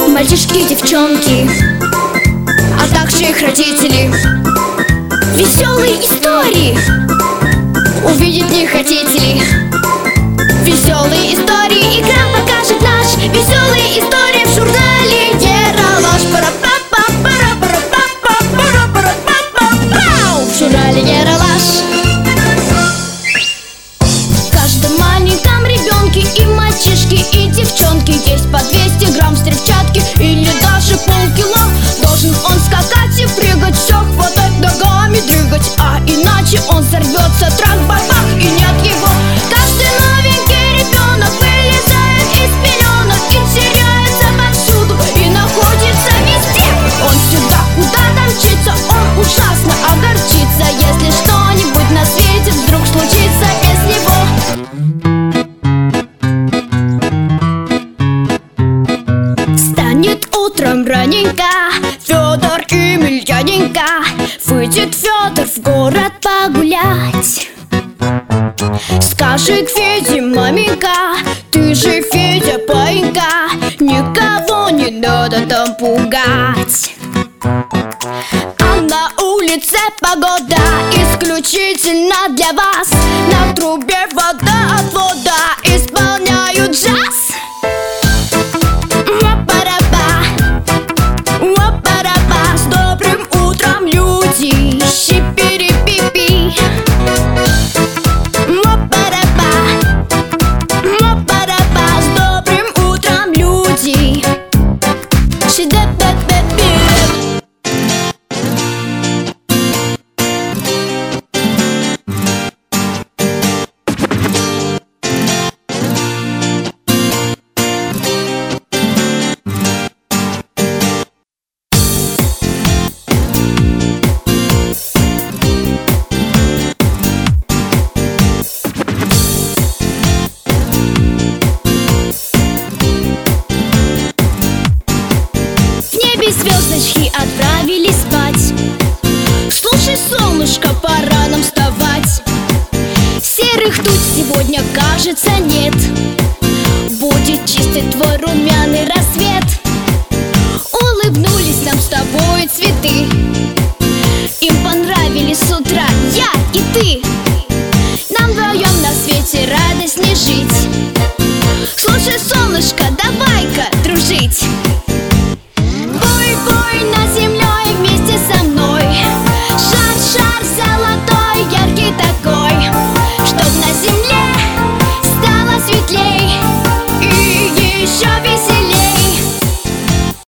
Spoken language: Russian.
Мальчишки, девчонки, а также их родители. Веселые истории увидеть не хотите ли? Веселые истории экран покажет наш. Веселые истории в журнале Ералаш. В журнале Ералаш. В каждом маленьком ребенке и мальчишки, и девчонки есть по 200 грамм взрывчатки или даже полкило. Должен он скакать и прыгать, все хватать, ногами двигать, а иначе он взорвется, трах-бах-бах, и нет его. Каждый новенький ребенок вылезает из пеленок и теряется повсюду, и находится везде. Он всегда куда-то мчится, он ужасно огорчится, если что-нибудь на свете вдруг случится без него. Встанет утром раненько Федор Емельяненко, выйдет Федор в город погулять. Скажет Феде: маменька, ты же Федя, паинька, никого не надо там пугать. А на улице погода исключительно для вас. На трубе вода от вода исполняют джаз. С добрым утром, люди, щи-пири-пи-пи. С добрым утром, люди, щи-да-да-да-пи. Звездочки отправились спать. Слушай, солнышко, пора нам вставать. Серых туч сегодня, кажется, нет. Будет чистый твой румяный рассвет. Улыбнулись нам с тобой цветы. Им понравились с утра я и ты. Нам вдвоем на свете радостней жить. Слушай, солнышко,